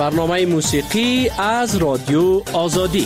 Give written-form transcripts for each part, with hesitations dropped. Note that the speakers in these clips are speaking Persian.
برنامه موسیقی از رادیو آزادی.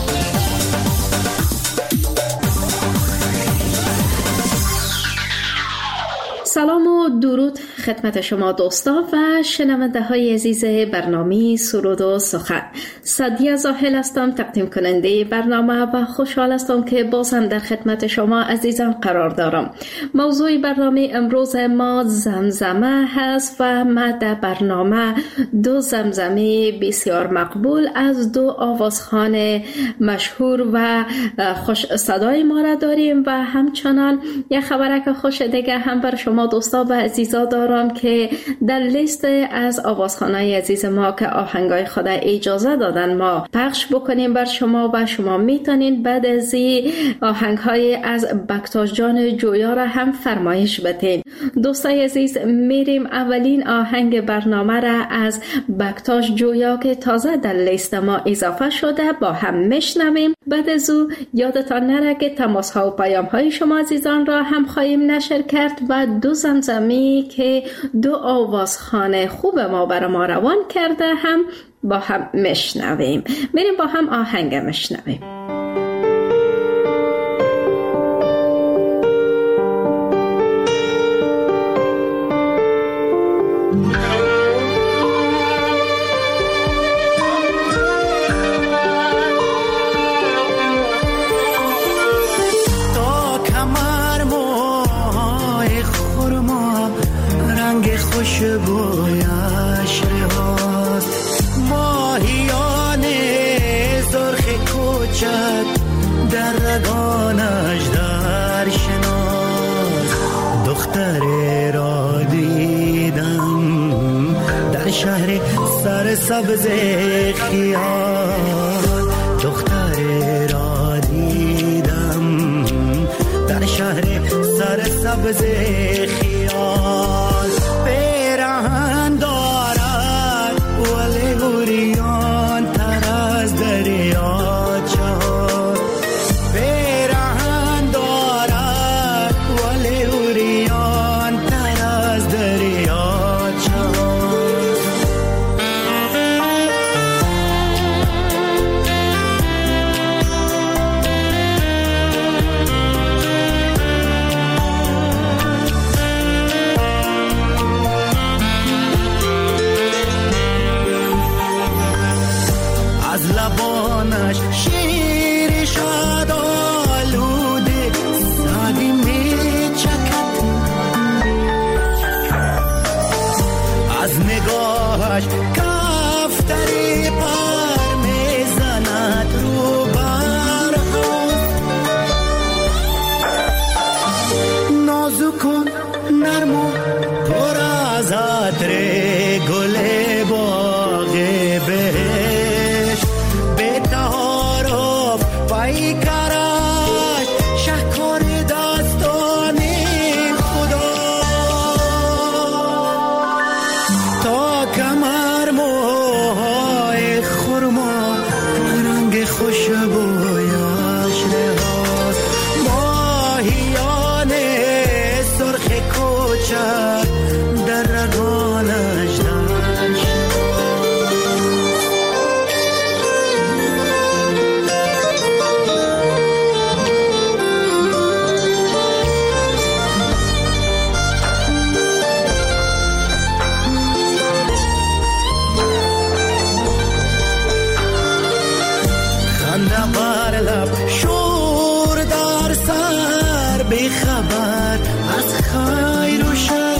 سلام و درود خدمت شما دوستان و شنونده های عزیز برنامه سرود و سخن. سعدیه زاهل هستم، تقدیم کننده برنامه و خوشحال هستم که بازم در خدمت شما عزیزان قرار دارم. موضوع برنامه امروز ما زمزمه هست و ما در برنامه دو زمزمه بسیار مقبول از دو آوازخوان مشهور و خوش صدای ما را داریم و همچنان یک خبرک خوش دیگه هم بر شما دوستا و عزیزا دارم که در لیست از آوازخوانای عزیز ما که آهنگای خود اجازه دادن ما پخش بکنیم بر شما و شما میتونین بعد از این آهنگهای از بکتاش جان جویا را هم فرمایش بدین. دوستای عزیز، میریم اولین آهنگ برنامه را از بکتاش جویا که تازه در لیست ما اضافه شده با هم میشنویم. بعد از او یادتان نره که تماس ها و پیام های شما عزیزان را هم خواهیم نشر کرد و دو زمزمی که دو آوازخوان خوب ما برای ما روان کرده هم با هم میشنویم. میریم با هم آهنگ میشنویم. خوشبویش رهاست ماهیان سرخ کوچک در رگانش در شناس. دختری را دیدم در شهر سرسبز خیال. دختری را دیدم در شهر سرسبز خیال. پیراهن دارد ولی اوریان تر از دریاچه ها. پیراهن دارد ولی اوریان تر از دریاچه ها. لبانش شیر شاد آلوده سادی می چکد. از نگاهش کفتری پر می زند رو برها. نازک و نرم و پر از عطر گل باغ بهش. پای کارش شهکار داستان خدا. تا کمر موهای خرما رنگ خوشبویش رهاست. ماهیان سرخ کوچک در رگانش در شور در سر بی خبر از خیر و شر.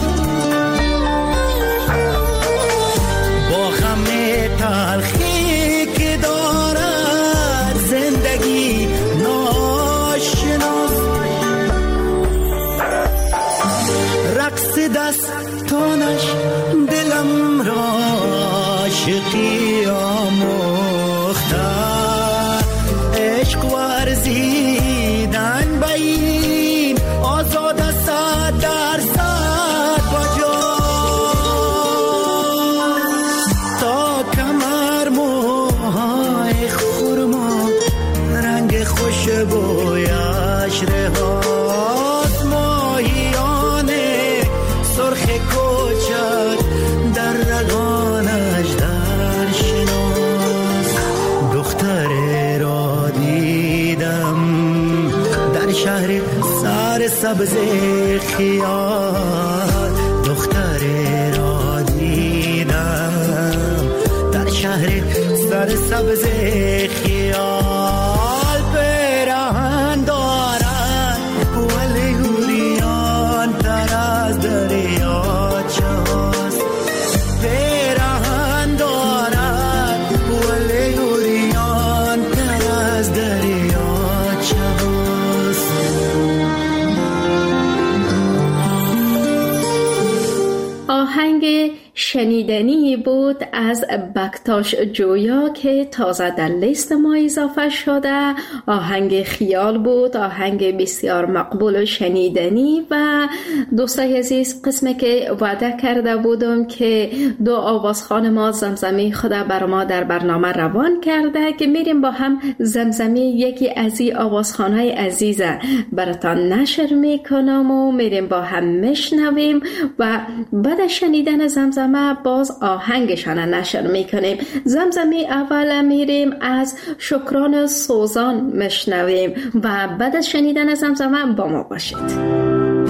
با غم تلخی که دارد زندگی ناشناس. رقص دستانش دلم را عاشقی آموخته. عشق ورزیدن به این آزاد 100% بجا. تا کمر موهای خرما رنگ خوشبویش رهاست. ماهیان سرخ کوچک در رگانش در شناس. سبز خیال دختری را دیدم در شهر سر سبز خیال پیراهن دارد ولی اوریان تر از دریاچه هست پیراهن دارد ولی اوریان تر از دریاچه هست. آهنگ شنیدنی بود از بکتاش جویا که تازه در لیست ما اضافه شده. آهنگ خیال بود، آهنگ بسیار مقبول و شنیدنی. و دوستای عزیز، قسمی که وعده کرده بودم که دو آوازخوان ما زمزمه خود بر ما در برنامه روان کرده که میریم با هم زمزمه یکی از این آوازخوانهای عزیزه براتان نشر میکنم و میریم با هم میشنویم و بعد شنیدن زمزمه باز آهنگشان نشر میکنیم. زمزمه اول میریم از شکران سوزان میشنویم و بعد از شنیدن زمزمه با ما باشید.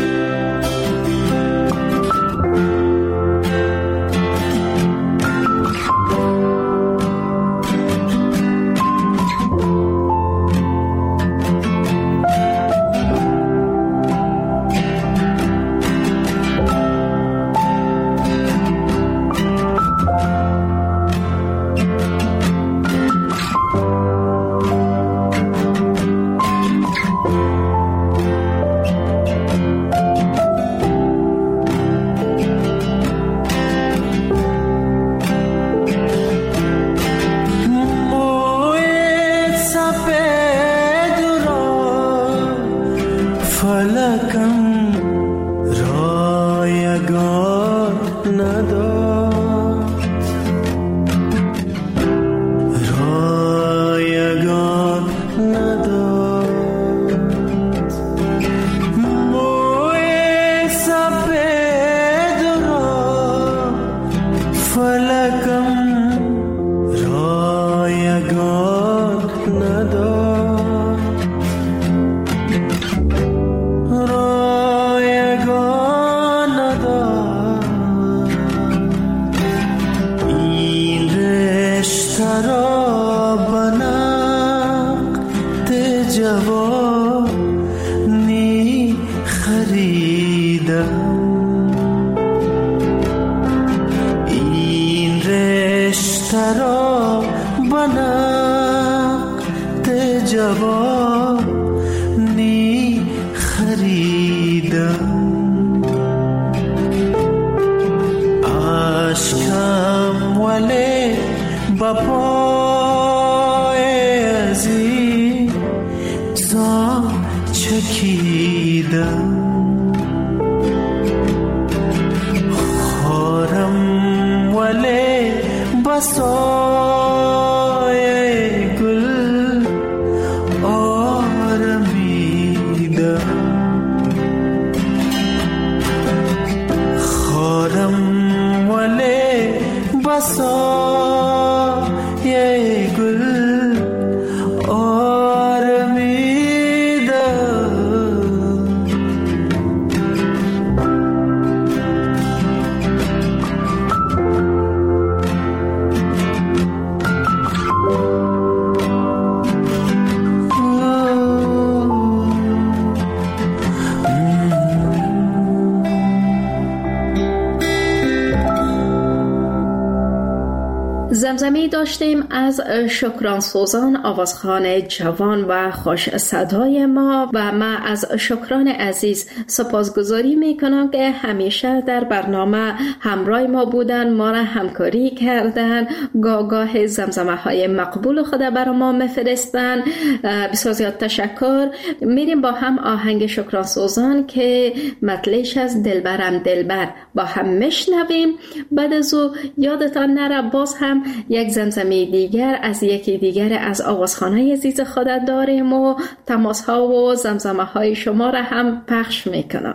زمزمه داشتیم از شکران سوزان، آوازخوان جوان و خوش صدای ما. و من از شکران عزیز سپاسگزاری میکنم که همیشه در برنامه همراه ما بودن، ما را همکاری کردن، گاه زمزمه های مقبول خود برای ما میفرستن. بسیار زیاد تشکر. میریم با هم آهنگ شکران سوزان که مطلعش از دلبرم دلبر با هم میشنویم. بعد از او یادتان نره باز هم یک زمزمه دیگر از یکی دیگر از آوازخوان‌های عزیز خودت داریم و تماس‌ها و زمزمه‌های شما را هم پخش میکنم.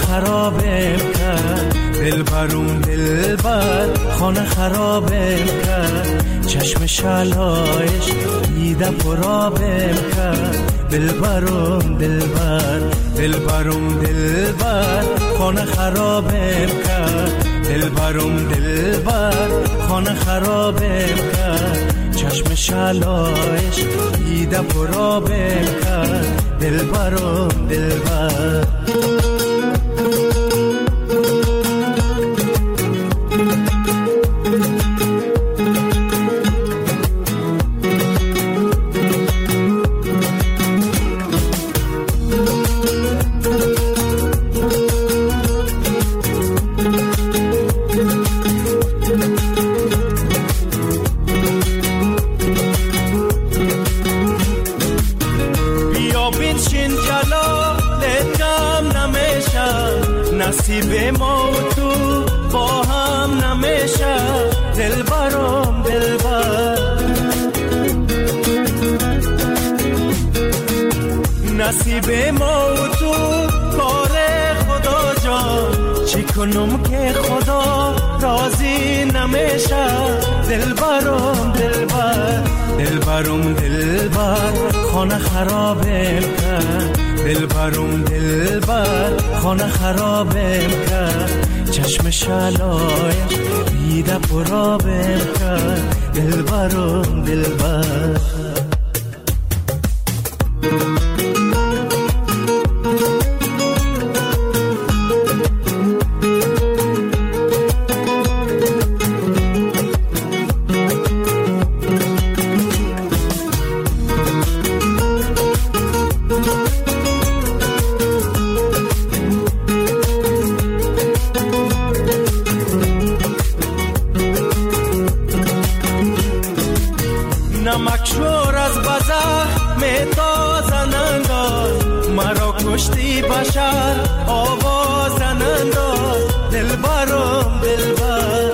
خرابم کرد، دلبرم دلبر خانه خرابم کرد، چشم شلایش دیده پرابم کرد، دلبرم دلبر دلبرم دلبر خانه خرابم کرد، دلبرم دلبر خانه خرابم کرد، چشم شلایش دیده پرابم کرد، دلبرم دلبر. نصیب ما و تو با هم نمیشه، دلبرم دلبر. نصیب ما و تو کار خدا جان، چی کنم که خدا راضی نمیشه، دلبرم دلبر دلبرم دلبر خانه خرابم کرد، دلبرم دلبر خانه خرابم کرد، چشم شلایش دیده پرابم کرد، دلبرم دلبر. نمکشور از بزخ میتازن انداز، مرا کشتی بشر آوازن انداز، دلبرم دلبر.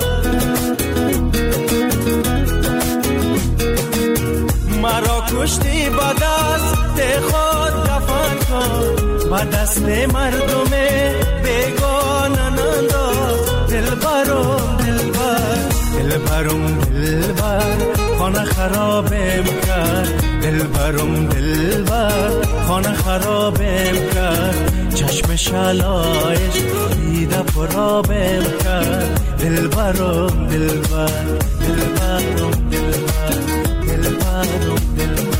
مرا کشتی با دست خود دفن کن، با دست مردم بیگانن انداز، دلبرم دلبر دلبرم دلبر خانه خرابم کرد، دلبرم دلبر خانه خرابم کرد، چشم شلایش دیده پرابم کرد، دلبرم دلبر دلبرم دلبر دلبرم دلبر.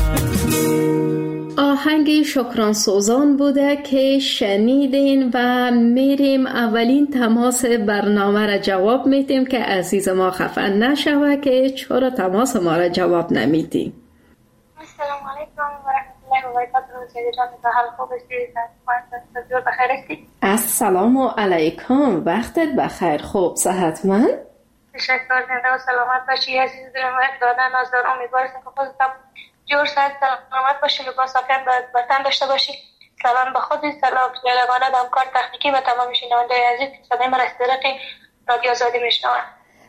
آهنگ شکران سوزان بوده که شنیدین و میریم اولین تماس برنامه را جواب میدیم که عزیز ما خفن نشوه که چرا تماس ما را جواب نمیدیم. السلام علیکم و رحمت الله و برکاته. جان تا حال خوب هستی؟ بخیر هستی؟ السلام علیکم، وقتت بخیر، خوب صحتمند؟ تشکر، زنده و سلامت باشی عزیز دلم. دادن نازدار امیدوارم که خودت جور صحت سلامت باشی، لباس عافیت به تن داشته باشی. سلام به خودت، سلام به یگانه همکار تکنیکی و تمام شنونده عزیز که صدای من از طریق رادیو آزادی میشنوند.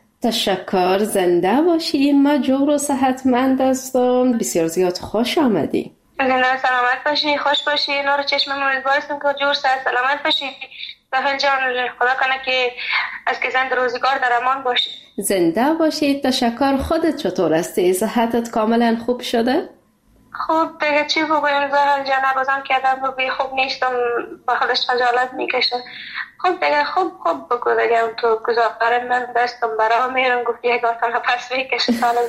تشکر، زنده باشی. ما جور و صحتمند هستم. بسیار زیاد خوش آمدی. زنده و سلامت باشی، خوش باشی. نور چشم من امیدوارم که جور صحت سلامت باشی. سهل جان خدا کنه که از که زنده روزگار در امان باشی. زنده باشی. تشکر. خودت چطور هستی؟ صحتت کاملا خوب شده؟ خوب دیگه چی بگویم زهل جان، بازم که آدم رو بی خوب نیستم با خودش خجالت میکشه. خوب دیگه خوب بگو دیگه تو گذاره من دستم برای میرم گفتی یک بار پس میکشه سالا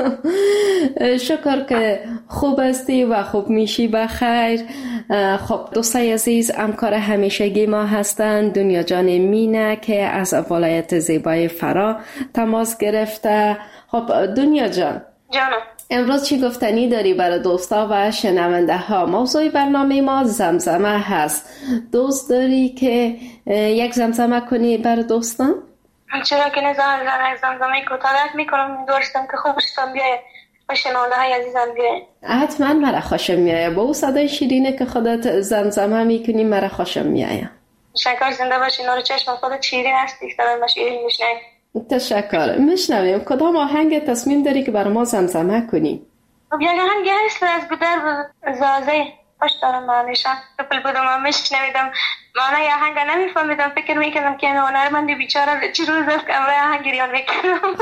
زنده. شکر که خوب هستی و خوب میشی بخیر. خب دوستای عزیز، همکار همیشگی ما هستند دنیا جان مینه که از ولایت زیبای فرا تماس گرفته. خب دنیا جان، جانم امروز چی گفتنی داری برای دوستا و شنونده ها؟ موضوع برنامه ما زمزمه هست. دوست داری که یک زمزمه کنی برای دوستان؟ چرا که نزان یک زمزمه کوتاه میکنم، دوستم که خوبشتم بیایه و شنونده های عزیزم بیایه. حتما مرا خوشم میایه. با او صدای شیرینه که خودت زمزمه میکنی مرا خوشم میایه. شکر، زنده باشی. نور چشم خودت شیرین هستی، سلام شیرین میشنی. تشکر. میشنویم. کدام آهنگ تصمیم داری که برای ما زمزمه کنی؟ خب یک آهنگ هست از گودر زازه خوش دارم معنیشم. قبل بودم و میشنویدم معنی آهنگ نمیفهمیدم، فکر میکردم که هنرمندی بیچاره چی روز است که امروز آهنگ ریان میکنم.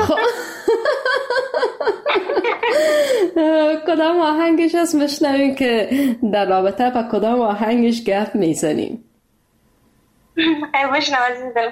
کدام آهنگش هست بشنویم که در رابطه با کدام آهنگش گپ میزنیم؟ بشنو عزیز دل.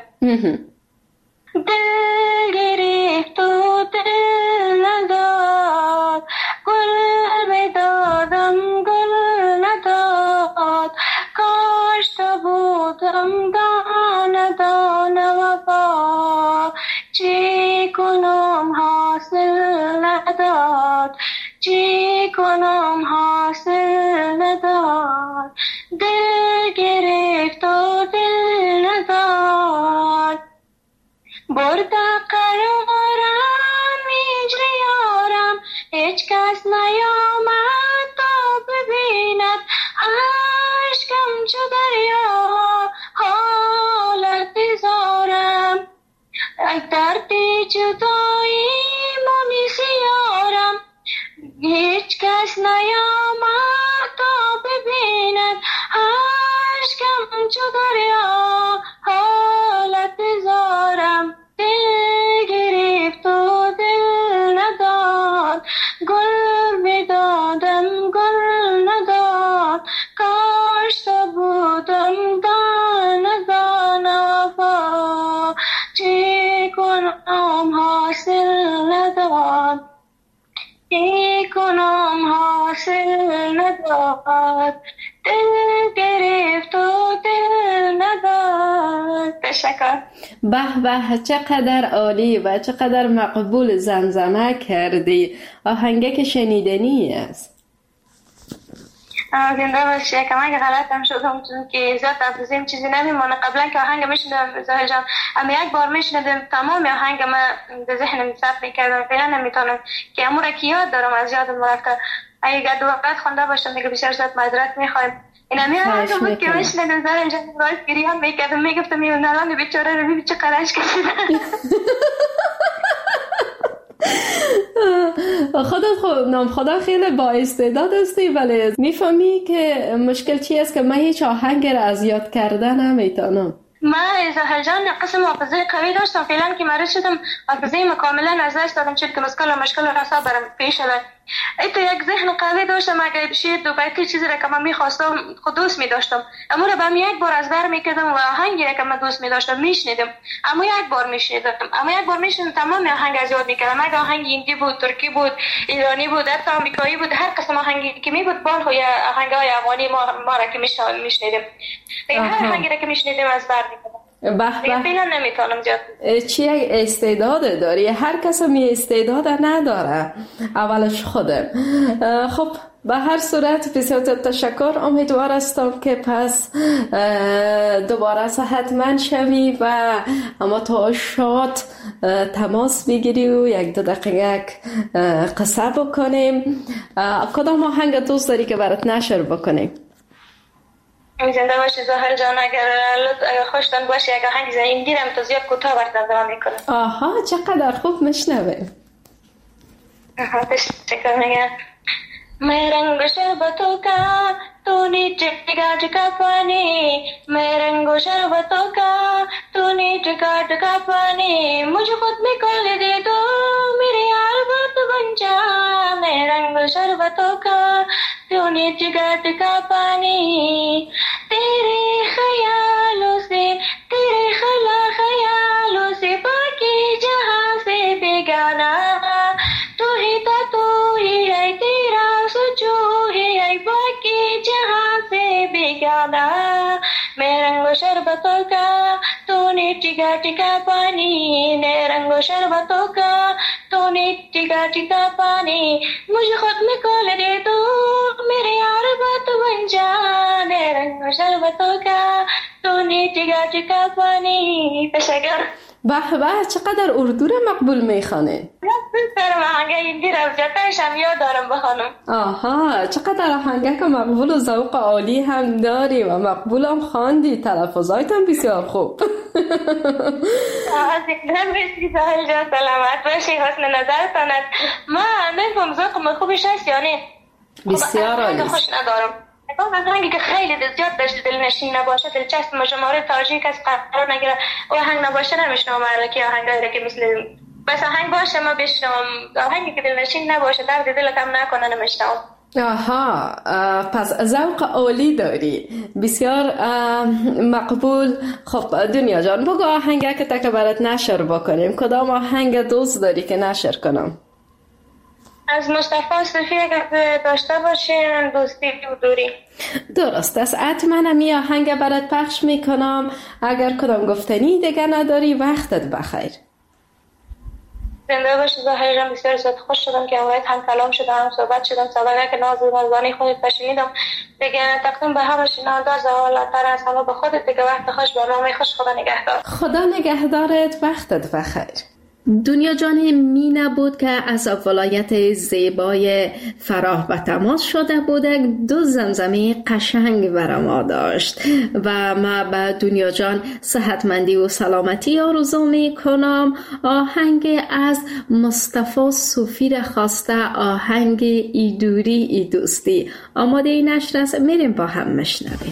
دل گرفت و دل نداد، گل بدادم گل نداد، کاش تو بودم دانه دانه وفا، چی کنم حاصل نداد، چی کنم حاصل نداد، دل گرفت و دل نداد، برد قرارم هجر یارم، هیچ کس نیامد تا ببیند، عشقم چو دریا حالت زارم، درد جدایی مونس یارم، هیچ کس نیامد تا ببیند، عشقم چو دریا حالت زارم، دل گرفت و دل نداد، گل بدادم گل نداد، کاش تو بودم دانه دانه وفا، چی کنم حاصل نداد، چی کنم حاصل نداد، دل گرفت و دل نداد. تشکر. به به، چقدر عالی و چقدر مقبول زمزمه کردی. آهنگه که شنیدنی است. زنده باشی. کمک غلطم شدم چون که زیاد تفضیم چیزی نمیمونه. قبلا که آهنگ میشنیدم زاهر جان، اما یک بار میشنیدم تمام آهنگ ما به ذهنم ثبت میکردم، فعلا نمیتونم که امور که یاد دارم از یادم رفته. اگه دو وقت خونده باشم دیگه بسیار زیاد معذرت میخوایم. این همی آهنگ بود که میشنیدم زاهر جان راست گریان میکردم، میگفتم این نران بیچاره رو ببین چه قرش کشیدن. خودت خدا خیلی با استعداد هستی، ولی میفهمی که مشکل چی است که من هیچ آهنگ را از یاد کردن نمیتونم. من زاهر جان قسم حافظه قوی داشتم، فعلا که مریض شدم حافظه کاملا از دست دادم، چون که مشکل راسا برام پیش آمد. ایتو یک ذهن قوی داشتم، اگه بشه دو بیتی چیزی را که من میخواستم خود دوست میداشتم، اما را به یک بار از بر میکردم و آهنگی را که من دوست میداشتم میشنیدم، اما یک بار میشنیدم تمام آهنگ از یاد میکردم. اگه آهنگ هندی بود، ترکی بود، ایرانی بود، حتی آمریکایی بود، هر قسم آهنگی که می بود بال های آهنگای افغانی ما را که میشنیدم، هر آهنگی را که میشنیدم از بر میکردم. فعلا نمیتونم زیاد. چی استعداد داری؟ هر کس می استعداد نداره، اولش خودم. خب به هر صورت بسیار تشکر. امیدوار هستم که پس دوباره حتما شوی و اما تا شاد تماس بگیری و یک دو دقیقه قصه بکنیم. کدام آهنگ دوست داری که برات نشر بکنیم؟ زنده باشی زاهر جان. اگر خوشتان باشه یک آهنگ زنیم دیرم تا زیاد کوتاه برات دوام میکنم. آها چقدر خوب میشنوه. تشکر میگم. मैं रंग शरबतों का तूने जगा जगा पानी, मैं रंग शरबतों का तूने जगा जगा पानी, मुझे खुद में खोल दे दो मेरे यार बात बन जा, मैं रंग शरबतों का तूने जगा जगा पानी, तेरे ख्यालों से तेरे ख्यालों से बाकी जहां से बेगाना, तू ही है तेरा जो है बाकी जहां से बेगाना, मैं रंगो शरबतों का तूने टिका टिका पानी, मैं रंगो शरबतों का तूने टिका टिका पानी, मुझे खुद में खोल दे दो मेरे यार बात बन जा, मैं रंगो शरबतों का तूने टिका टिका पानी. تشکر. به به چقدر اردو را مقبول میخوانه. برم آهنگه هندی را جاتش هم یاد دارم بخوانم. آها چقدر آهنگه که مقبول و ذوق عالی هم داری و مقبول هم خواندی، تلفظایت هم بسیار خوب. زنده باشی زاهر جان، سلامت باشی، حسن نظرتان است. من نفهم ذوق خوبش هست یا نه؟ بسیار عالی. خوش ندارم آهنگی که خیلی زیاد دلنشین نباشه، دلچسب مجموعه تاجیک از قرار نگیره و آهنگ نباشه نمیشنم. الکی آهنگایی که مثل بس آهنگ باشه ما بشنوم، آهنگی که دلنشین نباشه درد دل کم نکنه نمیشنم. آها، پس ذوق عالی داری، بسیار مقبول. خب دنیا جان بگو آهنگه که تا که برات نشر بکنیم، کدام آهنگ دوست داری که نشر کنم؟ از مصطفی صوفی اگر داشته باشین دوستی و دوری. درست است، حتما می آهنگ برات پخش میکنم. اگر کدام گفتنی دیگه نداری وقتت بخیر. زنده باشی زهره جان، بسیار زیاد خوش شدم که امروز هم کلام شدم، هم صحبت شدم. سابقه که ناز و نازانی خودت بشنیدم دیگه تقدیم به همه شنونده زوالاتر از همه به خودت دیگه وقت خوش، برنامه خوش. خدا نگهدار. خدا نگهدارت، وقتت بخیر. دنیا جان می نبود که از ولایت زیبای فراه و تماس شده بوده، دو زمزمه قشنگ بر ما داشت و ما به دنیا جان صحتمندی و سلامتی آرزو می کنم. آهنگ از مصطفی صوفی را خواسته، آهنگ ای دوری ای دوستی. آماده ای نشر است، میریم با هم مشنویم.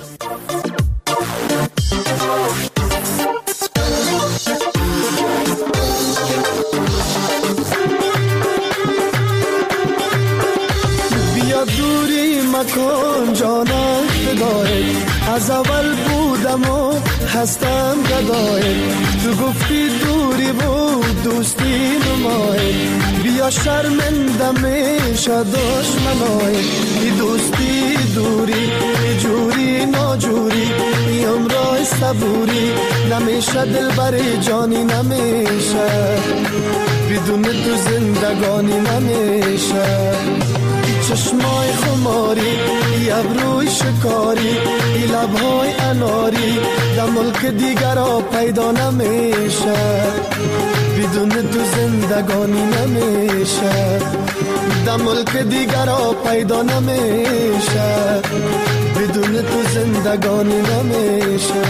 دوری مکن جانم فدایت، از اول بودم و هستم گدایت. تو گفتی دوری بود دوستی نمایت، بیا شرمنده میشه دشمنایت. ای دوستی دوری ای جوری ناجوری، ای عمرای صبوری نمیشه دل بر جانی نمیشه، بدون تو زندگانی نمیشه. چشمای خماری ای ابروی شکاری، ای لبهای اناری در ملک دیگر ها پیدا نمیشه، بدون تو زندگانی نمیشه. در ملک دیگر ها پیدا نمیشه، بدون تو زندگانی نمیشه.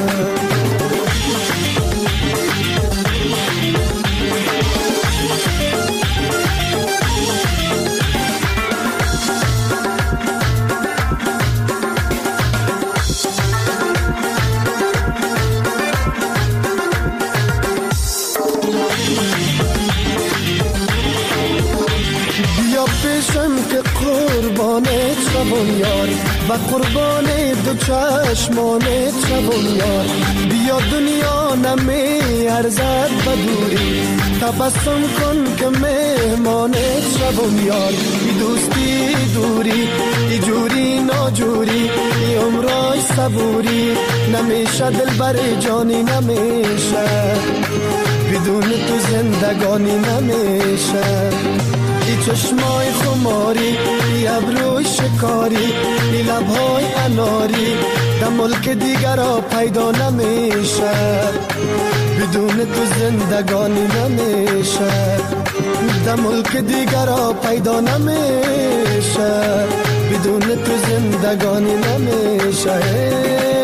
که قربانت شوم یار، و قربان دو چشمانت شوم یار. بیا دنیا نمی ارزد به دوری، تبسم کن که مهمانت شوم یار. ای دوستی دوری ای جوری ناجوری، ای عمرای صبوری نمیشه دل بر جانی نمیشه، بدون تو زندگانی نمیشه. ای چشمای خماری ای ابروی شکاری، ای لبهای اناری در ملک دیگر ها پیدا نمیشه، بدون تو زندگانی نمیشه. در ملک دیگر ها پیدا نمیشه، بدون تو زندگانی نمیشه.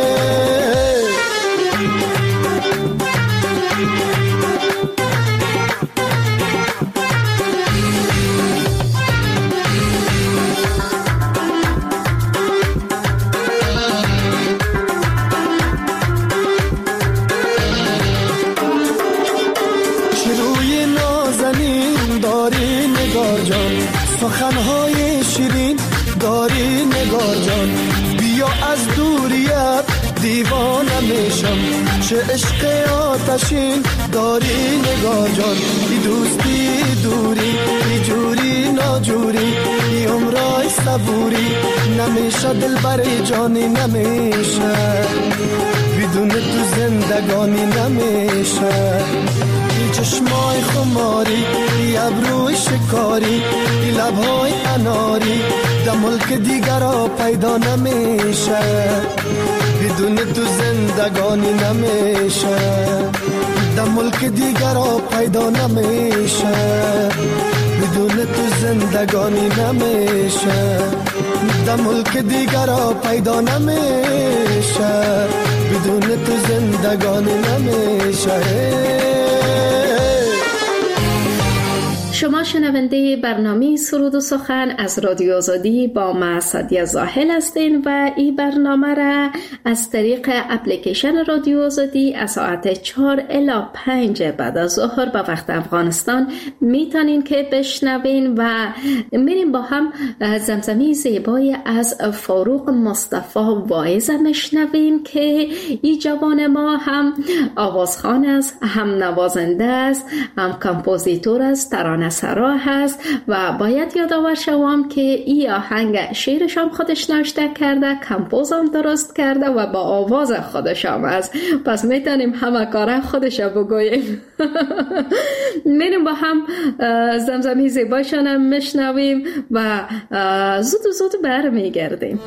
سخنهای شیرین داری نگار جان، بیا از دوریت دیوانه میشم. چه عشق آتشین داری نگار جان، ای دوستی دوری ای جوری ناجوری، ای عمرای صبوری نمیشه دل بر جانی نمیشه، بدون تو زندگانی نمیشه. چشمای خماری ای ابروی شکاری، ای لبهای اناری در ملک دیگر ها پیدا نمیشه، بدون تو زندگانی نمیشه. در ملک دیگر ها پیدا نمیشه، بدون تو زندگانی نمیشه. در ملک دیگر ها پیدا نمیشه، بدون تو زندگانی نمیشه. شما شنونده برنامه سرود و سخن از رادیو آزادی با من سعدیه زاهل هستین و این برنامه را از طریق اپلیکیشن رادیو آزادی از ساعت 4 الی 5 بعد از ظهر به وقت افغانستان میتونین که بشنوین و میریم با هم زمزمه زیبای از فاروق مصطفی واعظ میشنویم که این جوان ما هم آوازخوان است، هم نوازنده است، هم کمپوزیتور است، ترانه‌سرا هست و باید یادآور شوم که این آهنگ شعرش هم خودش نوشته کرده، کمپوز هم درست کرده و با آواز خودش هم است. پس میتونیم همه کاره خودش بگوییم. میریم با هم زمزمه زیبایشان هم میشنویم و زود برمیگردیم.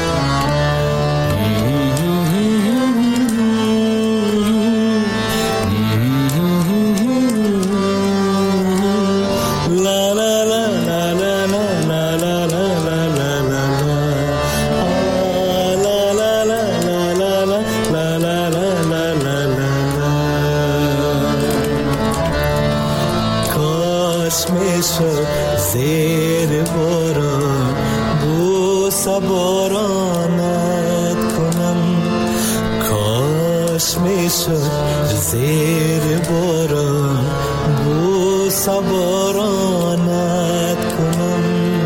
زیر باران بوسه بارانت کنم، کاش میشد زیر باران بوسه بارانت کنم،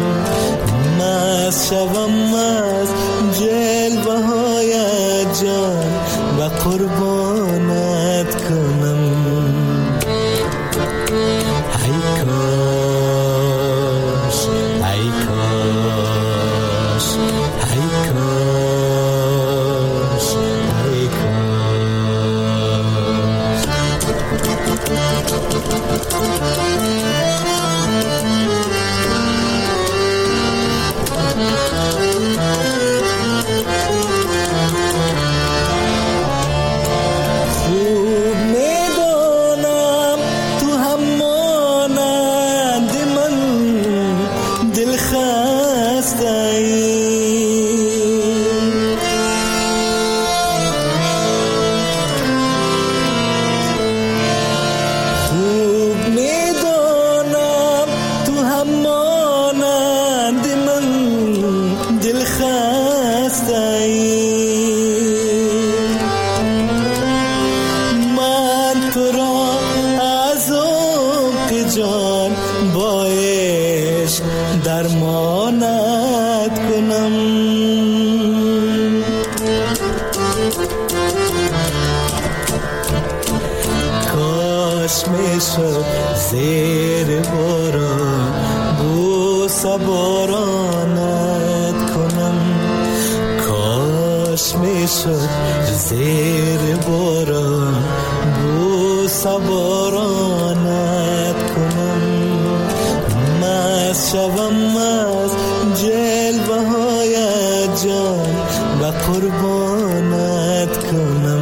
مست شوم از جلوه های جان و قربانت کنم. زیر باران بوسه بارانت کنم، کاش میشد زیر باران بوسه بارانت کنم، مست شوم از جلوه های جان و قربانت کنم.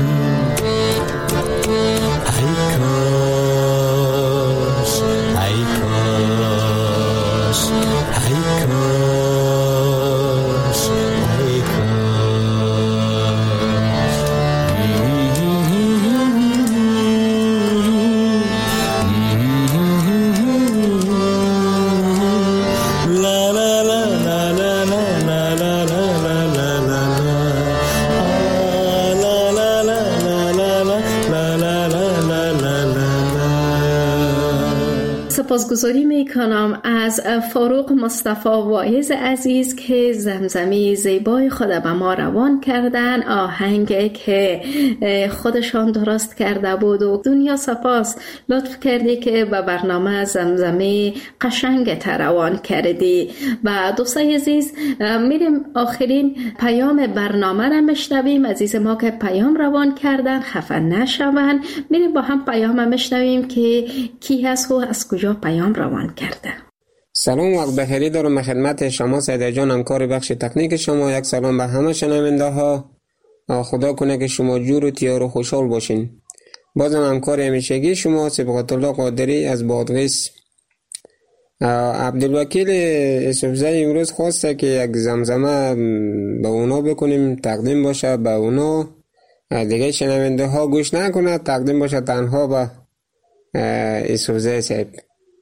سپاسگزاری میکنم از فاروق مصطفی واعظ عزیز که زمزمه زیبای خود به ما روان کردن، آهنگ که خودشان درست کرده بود و دنیا سپاس لطف کردی که به برنامه زمزمه قشنگ روان کردی. و دوستای عزیز میریم آخرین پیام برنامه را میشنویم. عزیز ما که پیام روان کردن خفه نشون، میریم با هم پیام میشنویم که کی هست و از کجا پیام روان کرده. سلام، وقت بخیری دارم خدمت شما سعیده جان، همکار بخش تکنیک شما. یک سلام به همه شنونده ها. خدا کنه که شما جور و تیار و خوشحال باشین. بازم همکار همیشگی شما صبغت الله قادری از بادغیس. عبدالوکیل یوسفزی امروز خواسته که یک زمزمه به اونا بکنیم، تقدیم باشه به اونا، دیگه شنونده ها گوش نکنه، تقدیم باشه تنها به یوسفزی صاحب.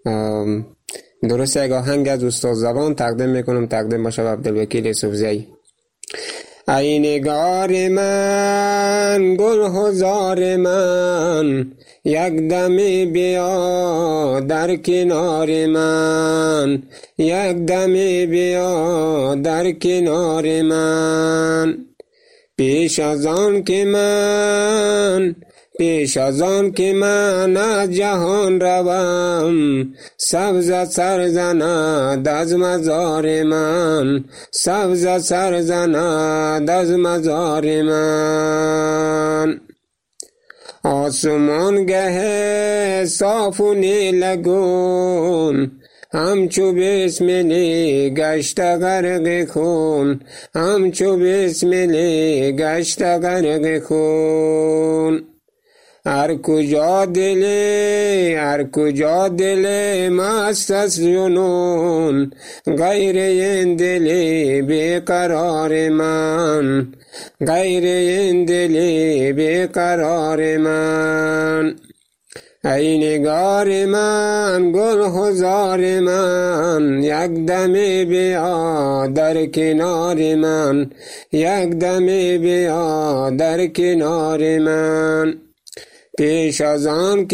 درست یک آهنگ از استاد زبان تقدیم میکنم، تقدیم باشه به عبدالوکیل یوسفزئی. ای نگار من گل هزار من، یک دمی بیا در کنار من، یک دمی بیا در کنار من. پیش از آن که من از جهان روم، سبز سر زند از مزار من، سبز سر زند از مزار من. آسمان گه صاف و نیلگون، همچو بسملی گشت غرق خون، همچو بسملی گشت غرق خون. هر کجا دل مست از جنون، غیر این دل بیقرار من، غیر این دل بیقرار من. ای نگار من گل هزار من، یک دمی بیا در کنار من، یک دمی بیا در کنار من. پیش از آن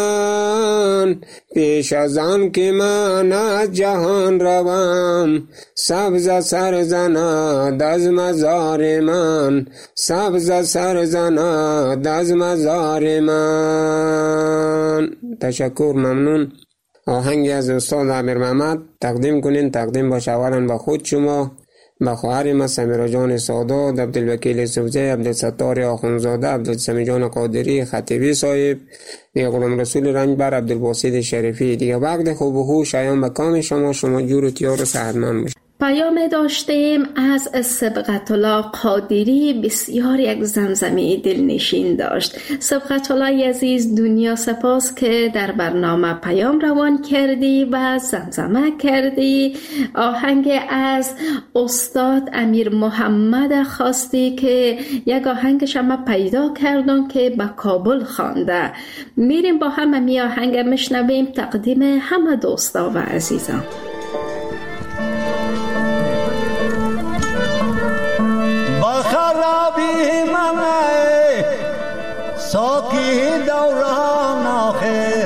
که من از جهان روم، سبز سر زند از مزار من، سبز سر زند از مزار من. تشکر، ممنون. آهنگی از استاد عامر محمد تقدیم کنین. تقدیم باشه اولا به خود شما، به خواهر ما سمیرا جان سادات، عبدالوکیل یوسفزئی، عبدالستار آخونزاده، عبدالسمی جان قادری، خطیبی صاحب، دیگه غلام رسول رنجبر، عبدالباسط شریفی. دیگه وقت خوب و خوش شایان به کام شما جور و تیار و صحتمند باشید. پیام داشتیم از سبقت الله قادری، بسیار یک زمزمه دلنشین داشت. سبقت الله عزیز، دنیا سپاس که در برنامه پیام روان کردی و زمزمه کردی. آهنگ از استاد امیر محمد خواستی که یک آهنگش ما پیدا کردم که به کابل خوانده. میریم با هم می آهنگ مشنویم، تقدیم همه دوستا و عزیزان. خرابی منه ساکی دوران آخر،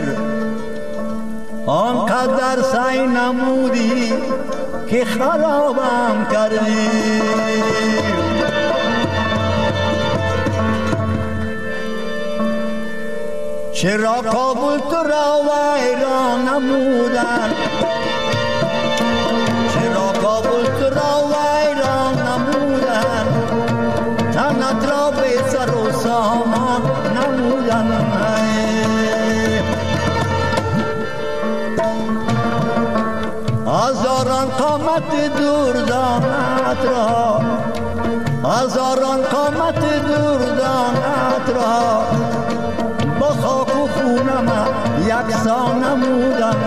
آنقدر سعی نمودی که خرابم کردی. چرا کابل تو را ویران نمودن، چرا کابل تو را ویران نمودن، تنت را به سر و سامان نمودن. هزاران قامت دوردانت را، هزاران قامت دوردانت را، با خاک و خونم یکسان نمودن.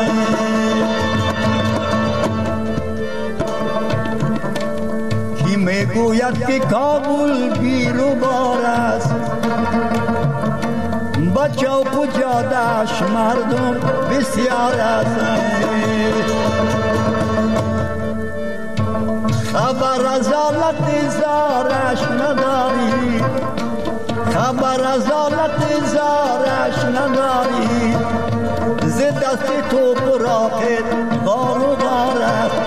کی میگوید که کابل گیر و بار است، با چوک و جادش مردم بسیار است. خبر از حالت زارش نداری، خبر از حالت زارش نداری، ز دست تو براقت بار و بار است.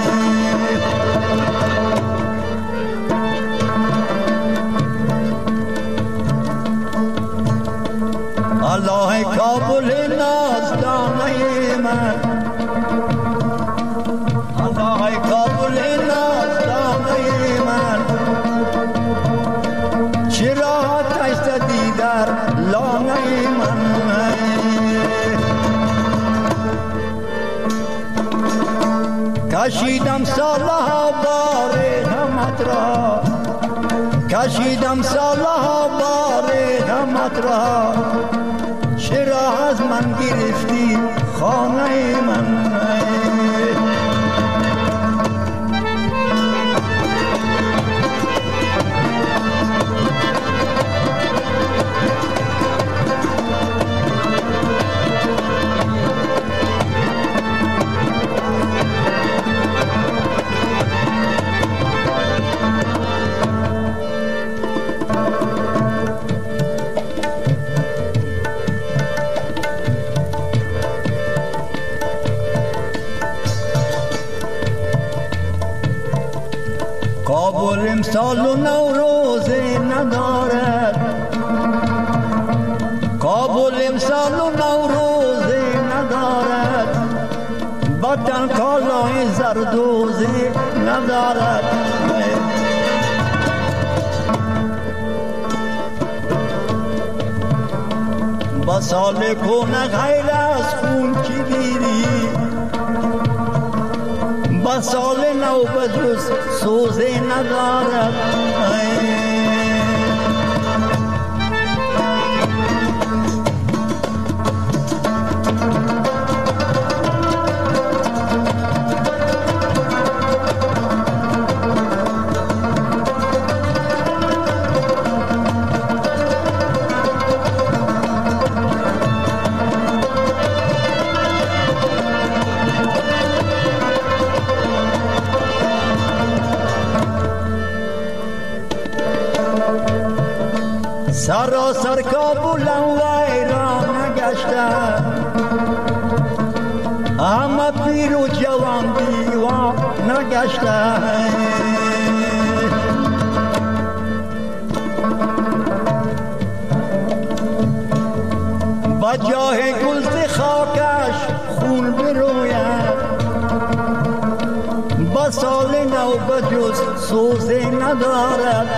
الله کابل نازدانه من، الله کابل نازدانه من، چرا تشتدی در لانه من. کشیدم سالها بار غمت را، کشیدم سالها بار غمت را، چرا از من گرفتی خانه من. کابل امسال و نوروزه ندارد، کابل امسال و نوروزه ندارد، وطن کالای زردوزه ندارد. با سال کنه غیر از خون کی گیری، با سال نو بجز سوزه ندارد. سراسر کابلم ویران نگشته، همه پیر و جوان دیوان نگشته. با جاه گلز خاکش خون بروید، با سال نو بجز سوزه ندارد.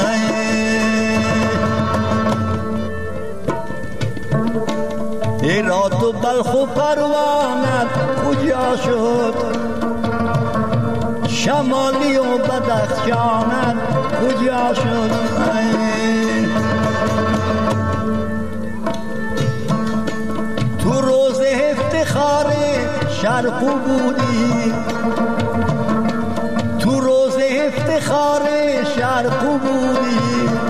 هرات و بلخ و پروانت کجا شد، شمالی و بدخشانت کجا شد. تو روز افتخار شرق بودی، تو روز افتخار شرق بودی،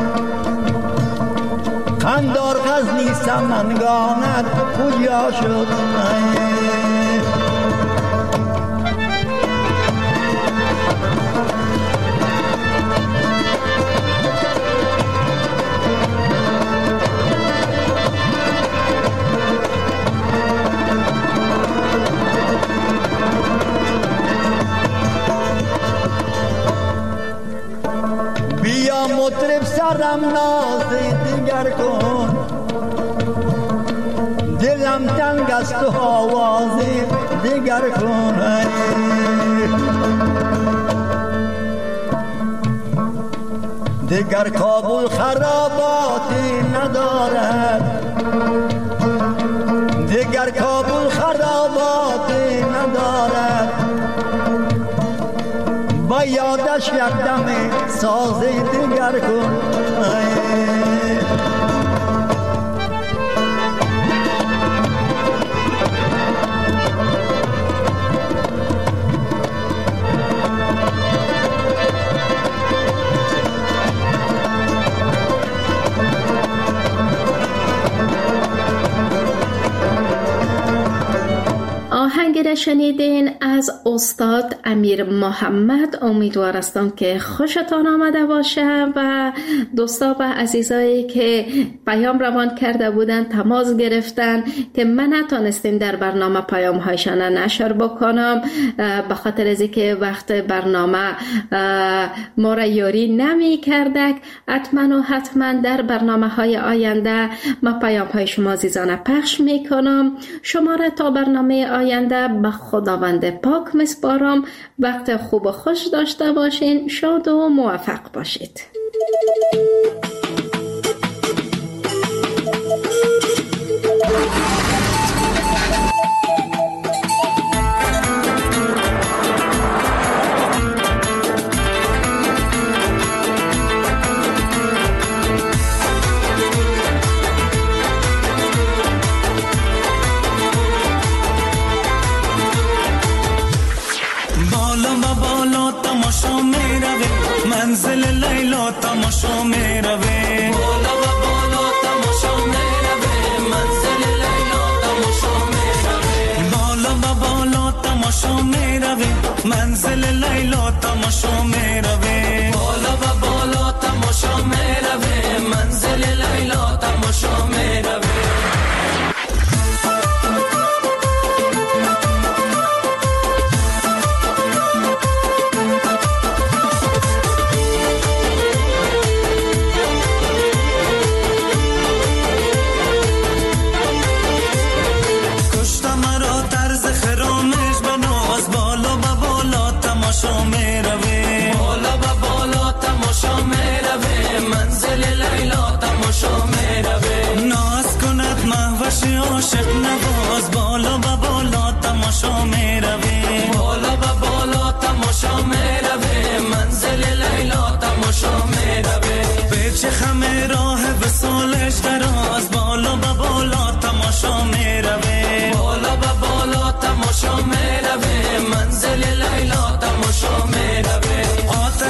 خندار غزنی سمنگانت کجا شد. بیا مطرب سرم ناز دیگر کن، دلم تنگ است و آواز دیگر کن. دیگر کابل خراباتی ندارد، دیگر کابل خراباتی ندارد، با یادش یک دم ساز دیگر کن. آهنگی را شنیدین از استاد امیر محمد. امیدوار هستم که خوشتان آمده باشه و دوستا و عزیزایی که پیام روان کرده بودن تماس گرفتن که من نتونستیم در برنامه پیام هایشان نشر بکنم به خاطر از اینکه وقت برنامه ما را یاری نمی کردک. حتما در برنامه های آینده ما پیام های شما عزیزان پخش می کنم. شما را تا برنامه آینده به خداوند پاک میسپارم. وقت خوب و خوش داشته باشین. شاد و موفق باشید. منزل لیلا تماشا می روه، بالا و بالا تماشا می روه، منزل لیلا تماشا می روه، بالا و بالا تماشا می روه، منزل لیلا تماشا می روه، بالا و بالا تماشا می روه، منزل لیلا تماشا می روه.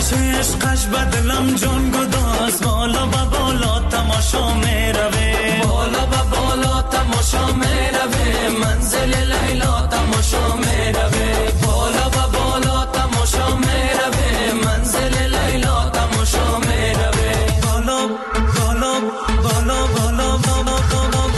هرچه عشقش بدلم جان گداز بالا و بالا تماشا میروه بالا و بالا تماشا میروه منزل لیلا تماشا میروه بالا و بالا تماشا میروه منزل لیلا تماشا میروه بالا بالا بالا بالا بالا بالا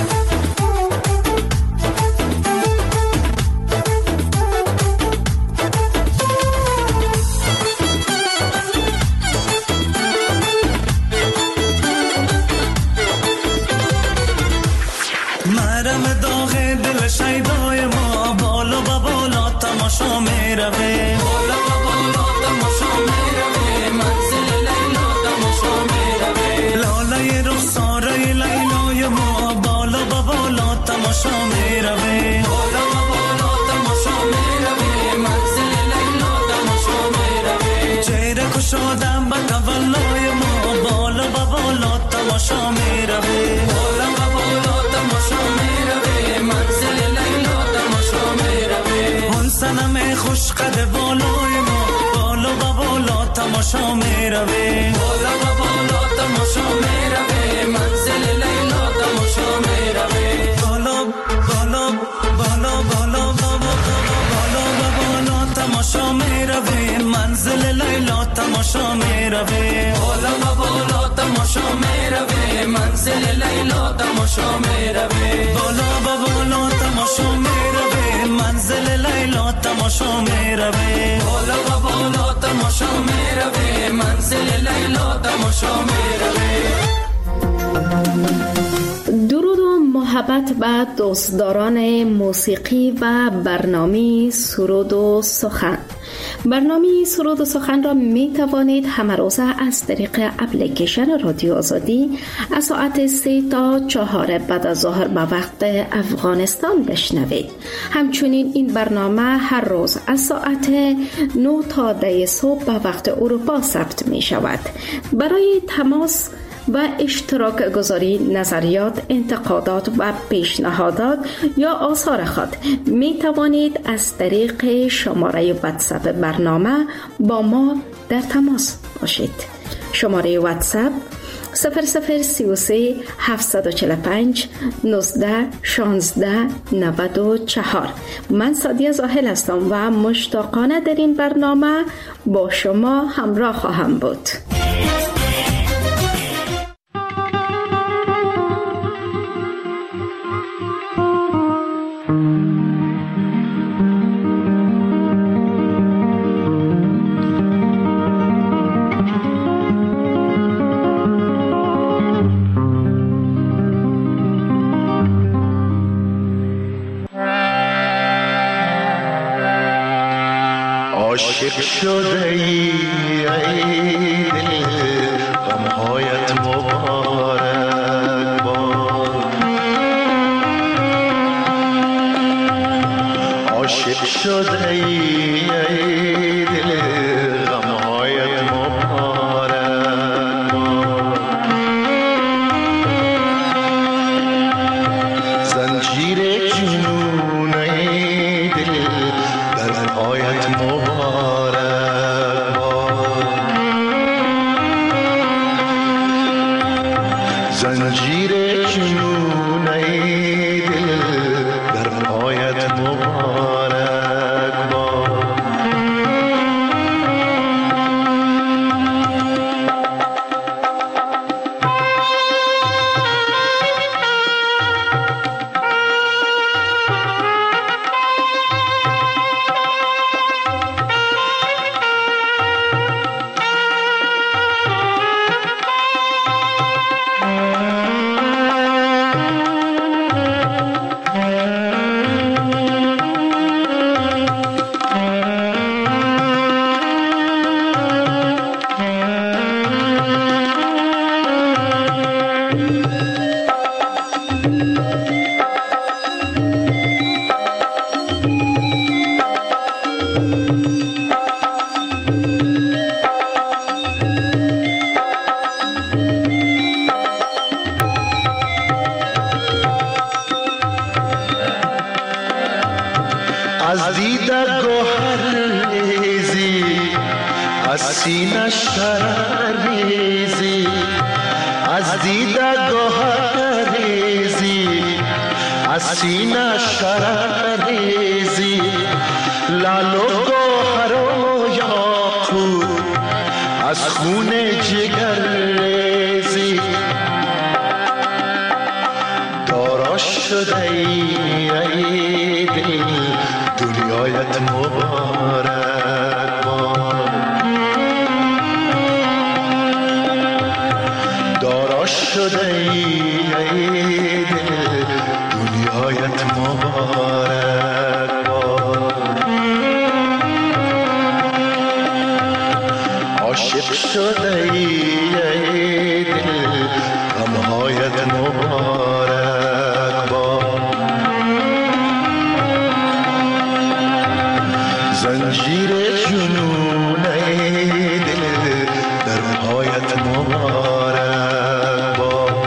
مرم داغ دل شیدای ما بالا و بالا تماشا میروه بالا و بالا تماشا میروه منزل لیلا تماشا میروه لاله رخساره لیلای ما بالا و بالا تماشا میروه بالا و بالا تماشا میروه منزل لیلا تماشا میروه چهره کشادم به تولای ما بالا و بالا تماشا میروه بالا و بالا تماشا میروه منزل لیلا تماشا میروه اون صنم خوش قد بالای ما بالا و بالا تماشا میروه بالا و بالا تماشا میروه منزل لیلا تماشا میروه بالا بالا بالا بالا بالا و بالا تماشا میروه منزل لیلا تماشا میروه بالا و بالا تماشا میروه منزل لیلا تماشا میروه بالا و بالا تماشا میروه منزل لیلا تماشا میروه بالا و بالا تماشا میروه منزل لیلا تماشا میروه. درود و محبت به دوستداران موسیقی و برنامه سرود و سخن. برنامه سرود و سخن را می توانید همه روزه از طریق اپلیکیشن رادیو آزادی از ساعت 3 تا 4 بعد از ظهر به وقت افغانستان بشنوید. همچنین این برنامه هر روز از ساعت 9 تا 10 صبح به وقت اروپا ثبت می شود. برای تماس و اشتراک گذاری نظریات، انتقادات و پیشنهادات یا آثار خود می توانید از طریق شماره واتساپ برنامه با ما در تماس باشید. شماره واتساپ 0033 745 19 16 94. من سادیه زاهل هستم و مشتاقانه در این برنامه با شما همراه خواهم بود. عاشق شده ای دل غمهایت مبارک باد عاشق شده ای دل غمهایت مبارک باد زنجیر جنون ای دل در پایت مبارک زنجیر جنون ای دل در پایت مبارک باد سینه شرر ریزی، از دیده گوهر ریزی، از سینه شرر ریزی، لال و گوهر و یاقوت از خون جگر ریزی. دارا شده ای دل دنیایت مبارک باد، دارا شده ای دل دنیایت مبارک باد، عاشق شده ای دل غمهایت مبارک باد، زنجیر جنون ای دل در پایت مبارک باد.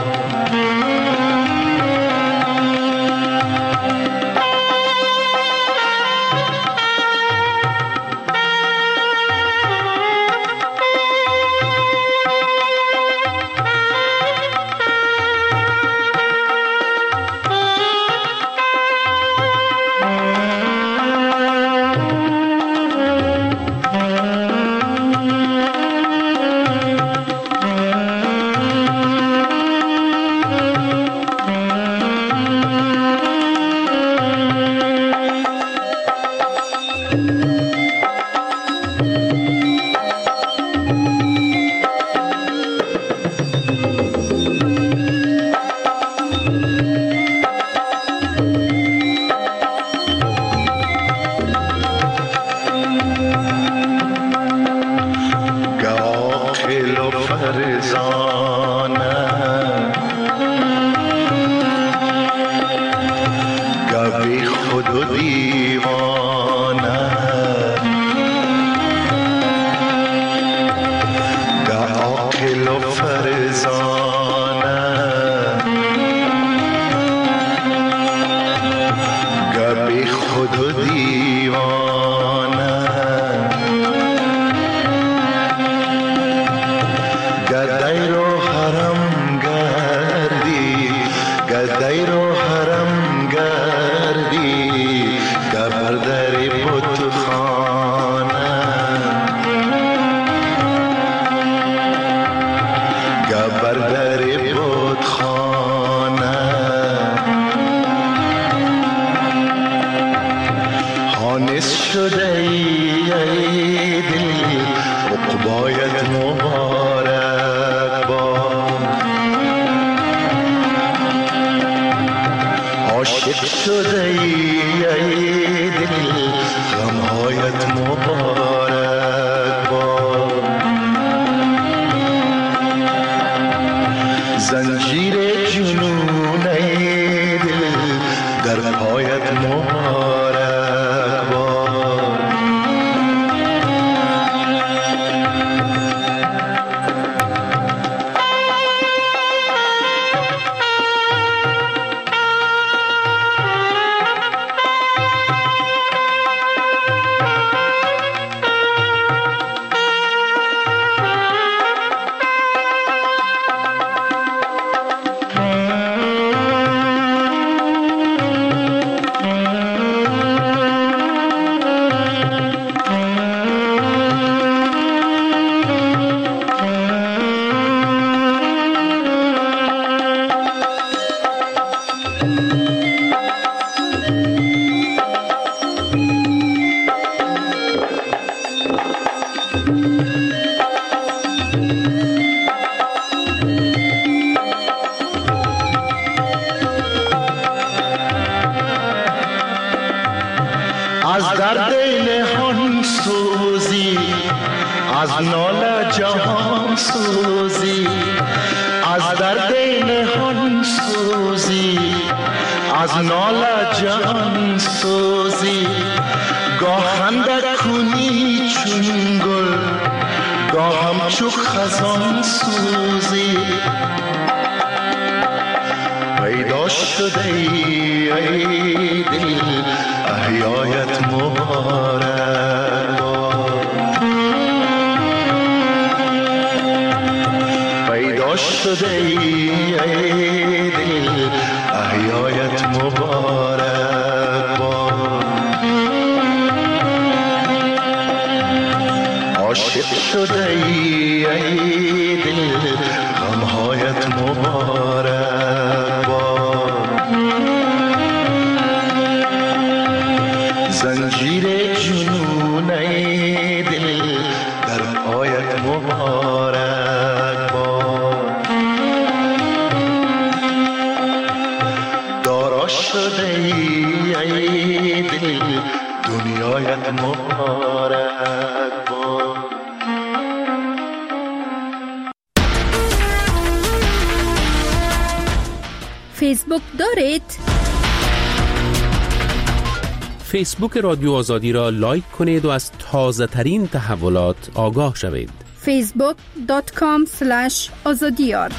احیایت مبارک. شده ای دل احیایت مبارک باد. عاشق شده ای دل غمهایت مبارک باد. زنجیر جنون ای دل در پایت مبارک باد. دارا شده ای دل دنیایت مبارک باد. فیسبوک دارید؟ فیسبوک رادیو آزادی را لایک کنید و از تازه ترین تحولات آگاه شوید. facebook.com/azadiyar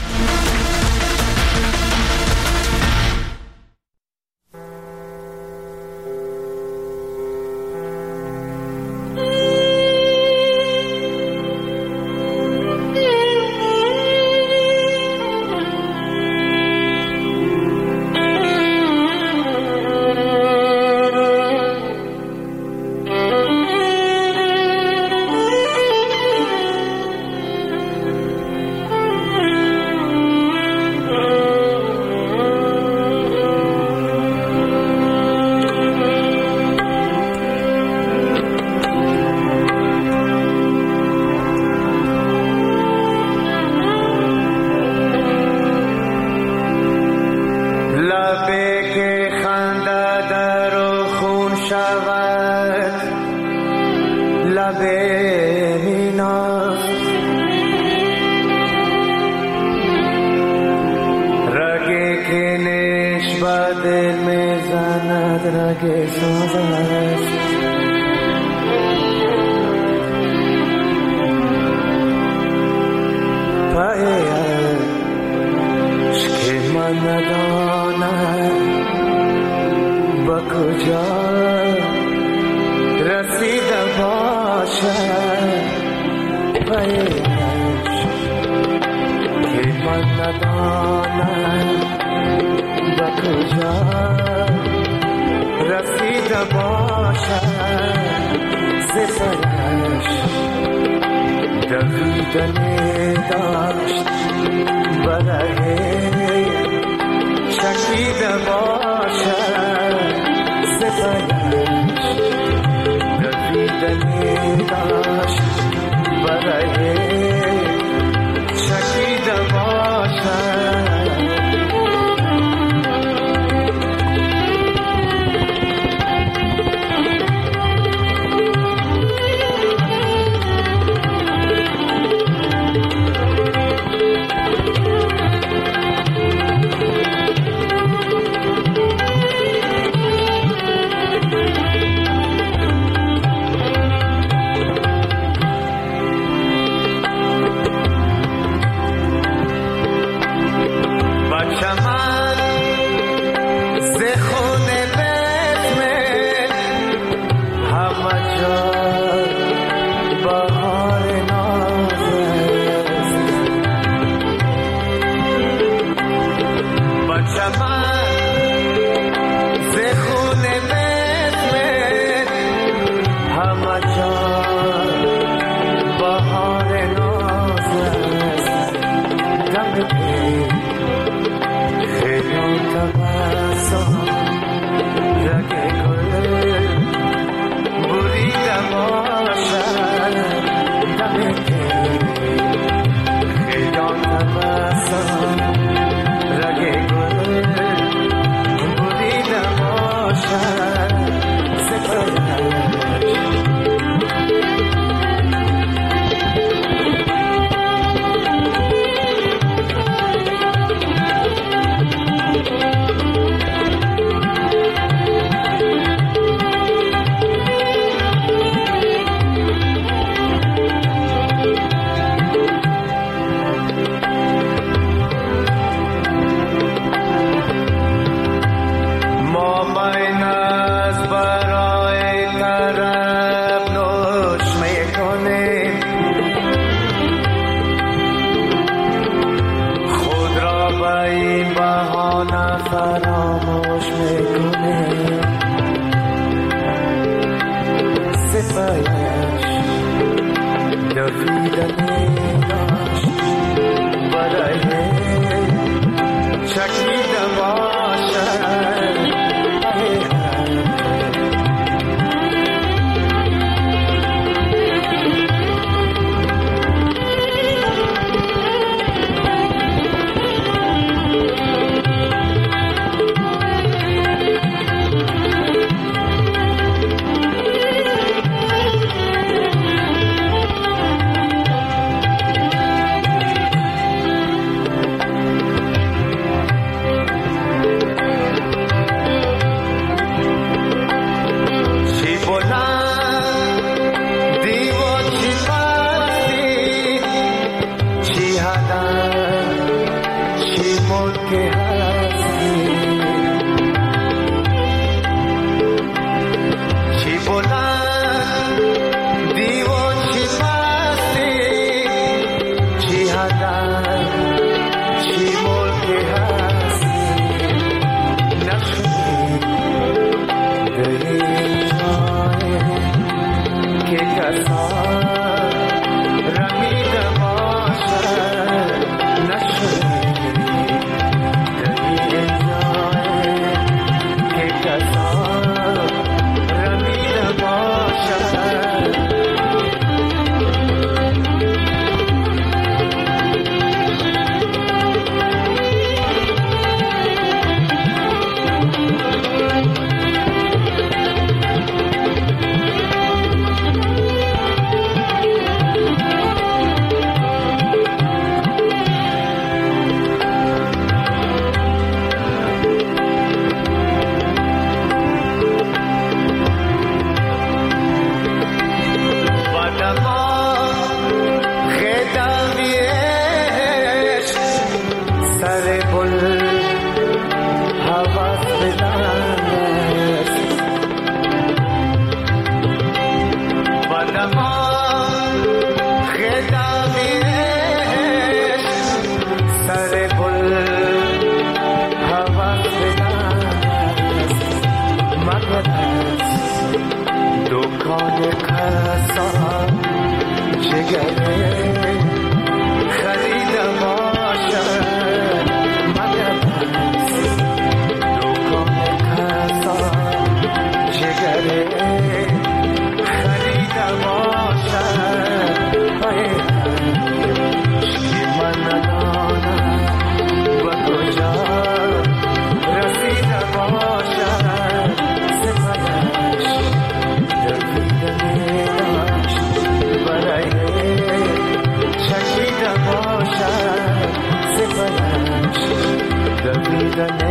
the